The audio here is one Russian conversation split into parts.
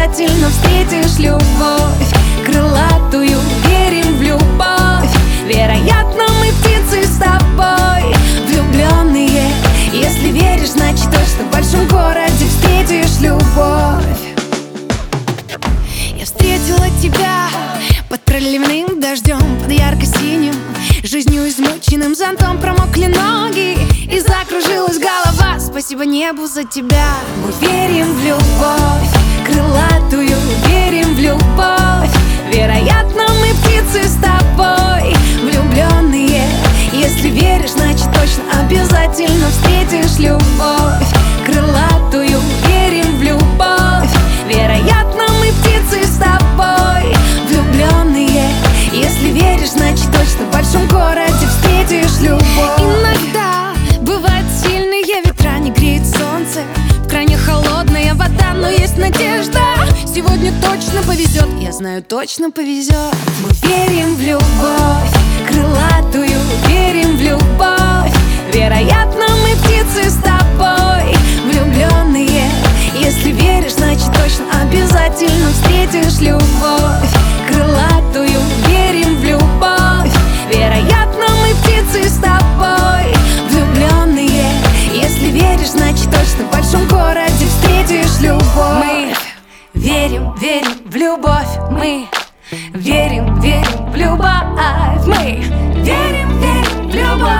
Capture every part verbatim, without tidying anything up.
обязательно встретишь любовь крылатую. Верим в любовь, вероятно, мы птицы с тобой влюбленные. Если веришь, значит точно в большом городе встретишь любовь. Я встретила тебя под проливным дождем, под ярко-синим, жизнью измученным зонтом. Промокли ноги и закружилась голова. Спасибо небу за тебя. Мы верим в любовь крылатую, верим в любовь. Вероятно, мы птицы с тобой влюбленные. Если веришь, значит точно обязательно встретишь любовь крылатую. Верим в любовь. Вероятно, мы птицы с тобой влюбленные. Если веришь, значит точно в большом городе встретишь любовь. Иногда бывают сильные ветра, не греет солнце, в крайне холодная вода, но есть надежда. Сегодня точно повезет, я знаю, точно повезет. Мы верим в любовь крылатую, верим в любовь. Вероятно, мы птицы с тобой влюбленные. Если веришь, значит точно обязательно встретишь любовь крылатую. Верим в любовь. Вероятно, мы птицы с тобой влюбленные. Если веришь, значит точно в большом городе встретишь любовь. Мы верим, верим в любовь. Мы верим, верим в любовь. Мы верим, верим в любовь.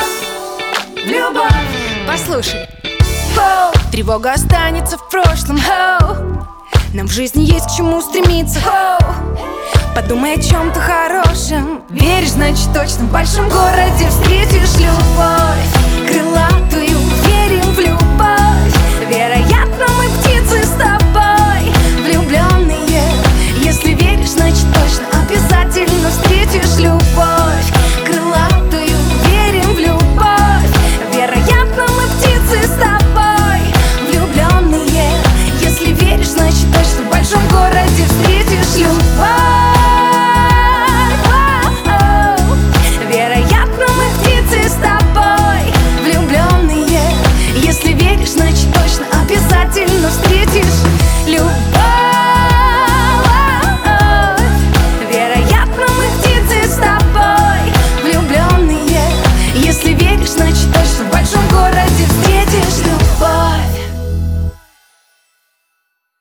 В любовь. Послушай. Хоу. Тревога останется в прошлом. Хоу. Нам в жизни есть к чему стремиться. Хоу. Подумай о чем-то хорошем. Веришь, значит точно в большом городе встретишь любовь крылатую. Верим в любовь. Вероятно, мы птицы с тобой влюбленные. Если веришь, значит точно обязательно встретишь любовь крылатую. Верим в любовь. Вероятно, мы птицы с тобой влюбленные. Если веришь, значит точно в большом городе встретишь любовь. Вероятно, мы птицы с тобой влюбленные. Если веришь, значит точно обязательно встретишь